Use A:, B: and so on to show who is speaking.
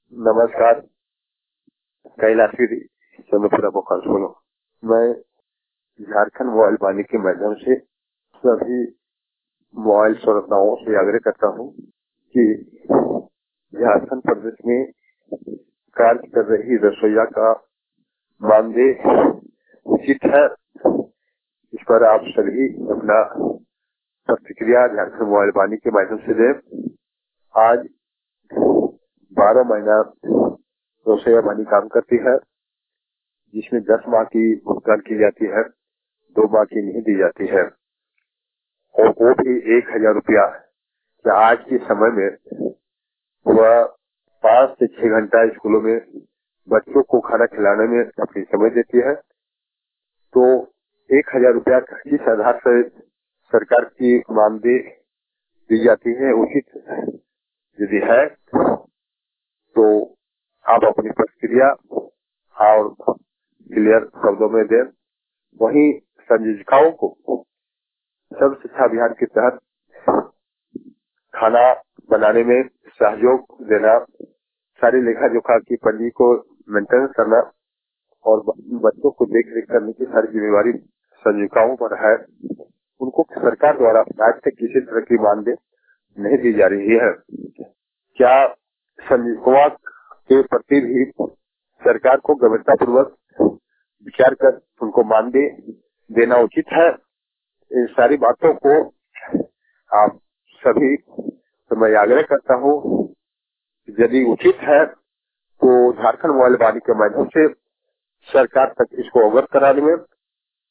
A: नमस्कार, कैलाशी चंद्रपुरा बोकारो बोलो। मैं झारखंड मोबाइल वाणी के माध्यम से सभी मोबाइल श्रोताओं से आग्रह करता हूं कि झारखंड प्रदेश में कार्य कर रही रसोईया का मानदेय उचित है। इस पर आप सभी अपना प्रतिक्रिया झारखंड मोबाइल वाणी के माध्यम से दें। आज 12 महीना रसोईया वाणी काम करती है, जिसमें 10 माह की भुगतान की जाती है, 2 माह की नहीं दी जाती है, और वो भी 1000 रुपया। आज के समय में वह 5 से 6 घंटा स्कूलों में बच्चों को खाना खिलाने में अपनी समय देती है। तो 1000 रुपया किस आधार से सरकार की मानदेय दी जाती है, उचित यदि है तो आप अपनी प्रतिक्रिया और क्लियर शब्दों में दें। वहीं संयोजकाओं को सर्व शिक्षा अभियान के तहत खाना बनाने में सहयोग देना, सारी लेखा जोखा की पंजी को मेंटेनेंस करना और बच्चों को देख रेख करने की सारी जिम्मेवारी संयोजकाओं पर है। उनको सरकार द्वारा आज तक किसी तरह की मानदेय नहीं दी जा रही है। क्या संयोजकों के प्रति भी सरकार को गंभीरता पूर्वक विचार कर उनको मानदेय देना उचित है? इन सारी बातों को आप सभी तो मैं आग्रह करता हूँ, यदि उचित है तो झारखंड मोबाइल वाणी के माध्यम से सरकार तक इसको अवगत कराने में